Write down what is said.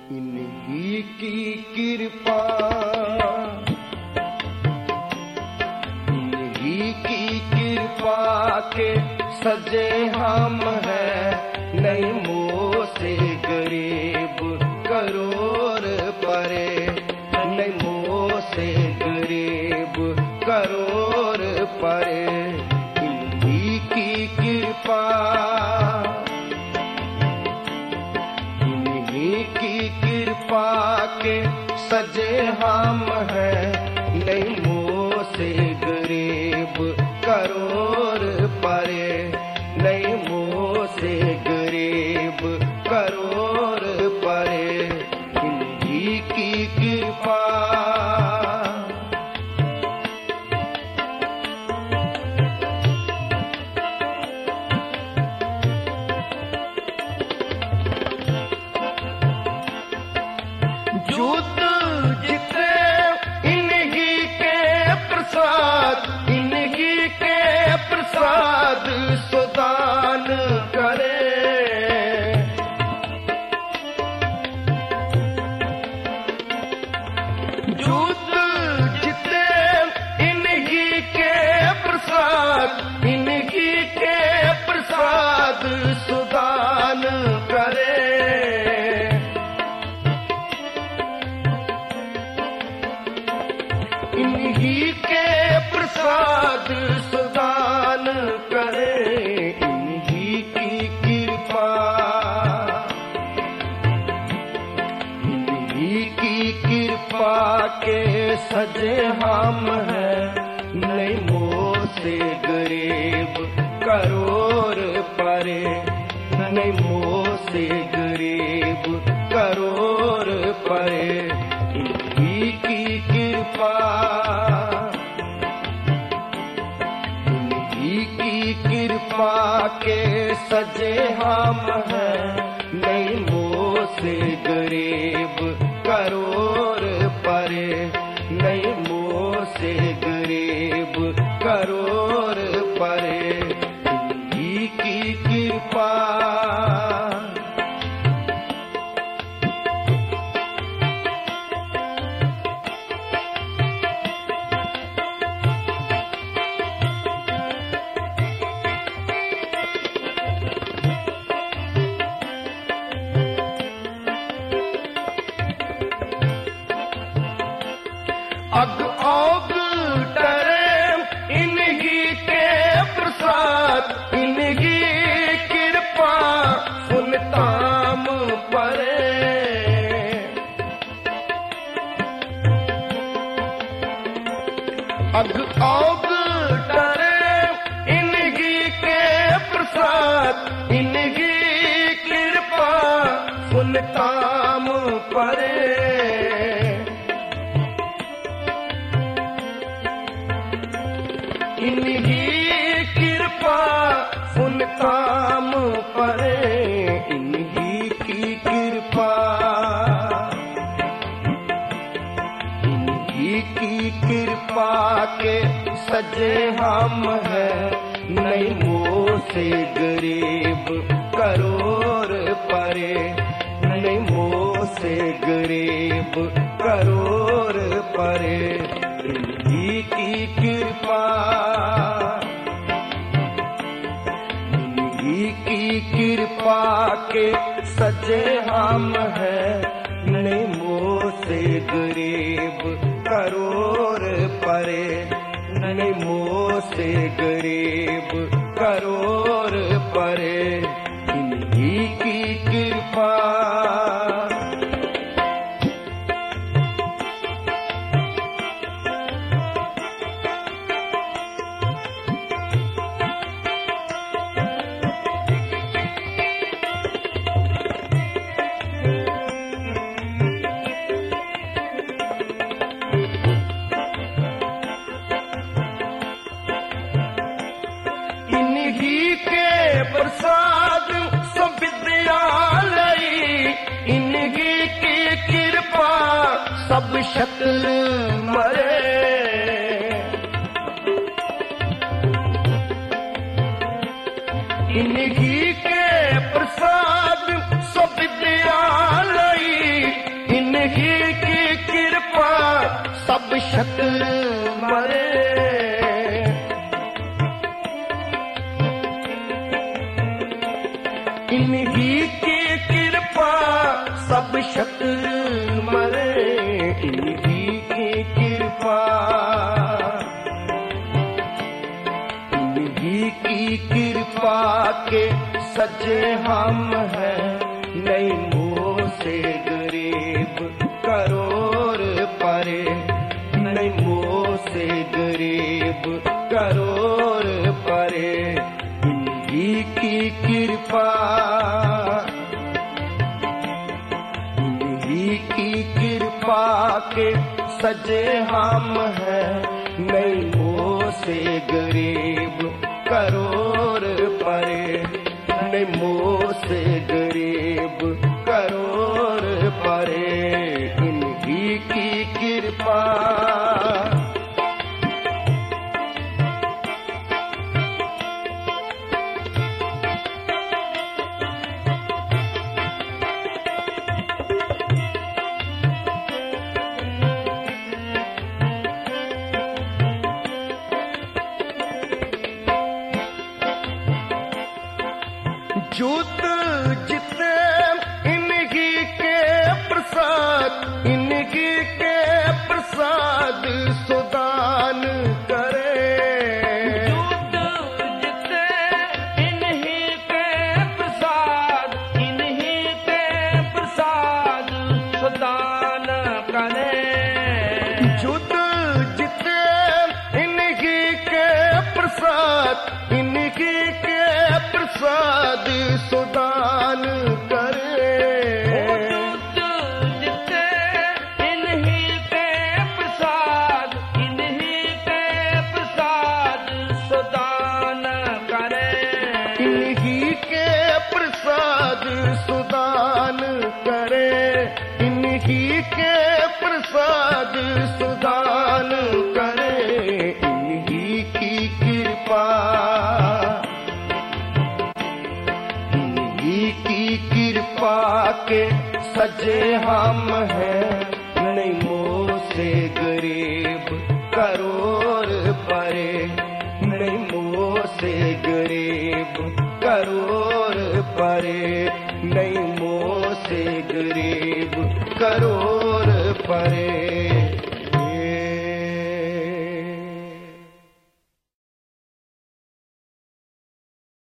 इन्हीं की कृपा, इन्हीं की कृपा के सजे हम हैं, नहीं मोह से गरीब करोड़ परे, नहीं मोह से गरीब करोड़ परे। इन्हीं की कृपा, की कृपा के सजे हम हैं, नहीं मोह से गरीब करोड़ परे, नहीं मोह से गरीब करोड़ परे। इन्हीं की कृपा, युद्ध जीते इन्हीं के प्रसाद, इन्हीं के प्रसाद सुदान करे। युद्ध जीते इन्हीं के प्रसाद, इन्हीं के प्रसाद सुदान करे। इन्हीं के प्रसाद सुदान करे। इन्हीं की कृपा, इन्हीं की कृपा के सजे हम हैं, नहीं मोह से गरीब करोड़ परे, नहीं मोह से गरीब करोड़ परे। इन्हीं की कृपा, इन्हीं की कृपा के सजे हम हैं, नहीं मोह से गरीब करोड़ परे, नहीं मोह से गरीब करोड़ परे। इन्हीं की कृपा, अग ओग डरे इन्हीं के प्रसाद, इन्हीं कृपा सुनताम परे। अग ओग डरे इन्हीं के प्रसाद, इन्हीं कृपा सुनताम परे। इन्हीं कृपा सुनताम परे। इन्हीं की कृपा, इन्हीं की कृपा के सजे हम हैं, नहीं मोह से गरीब करोड़ परे, नहीं मोह से गरीब करोड़ परे। इन्हीं की कृपा, इन्हीं की कृपा के सजे हम हैं, नहीं मोह से गरीब करोड़ परे, नहीं मोह से गरीब करोड़ परे। इन्हीं की कृपा, इन्हीं के प्रसाद सब विद्यालय, इन्हीं की कृपा सब शक्ल मरे। इन्हीं के प्रसाद सब विद्यालय, शक्ल मरे। इन्हीं की कृपा सब शक्ल मरे, इन्हीं की कृपा, इन्हीं की कृपा के सजे हम हैं, नहीं मुँह से गरीब करोड़ परे, नहीं मुँह से गरीब करोड़ परे। इन्हीं की कृपा, इन्हीं की कृपा के सजे हम हैं, नहीं मुँह से गरीब करोड़ परे, नहीं मुँह से गरीब करोड़ परे। इन्हीं की कृपा, जुत जितने इन्हीं के प्रसाद, इन्हीं के प्रसाद सुदान करे। जुत जितने इन्हीं के प्रसाद, इन्हीं के प्रसाद सुदान करे। जुत जितने इन्हीं के प्रसाद, इन्हीं के प्रसाद सुदान करे। जितने इन्हीं के प्रसाद, इन्हीं के प्रसाद सुदान करे। इन्हीं के प्रसाद सुदान करे, इन्हीं के प्रसाद सुदान करे। इन्हीं की कृपा, इन्हीं की कृपा के सजे हम हैं, नहीं मुँह से गरीब करोड़ परे, नहीं मुँह से गरीब करोड़ परे, नहीं मुँह से गरीब करोड़ परे।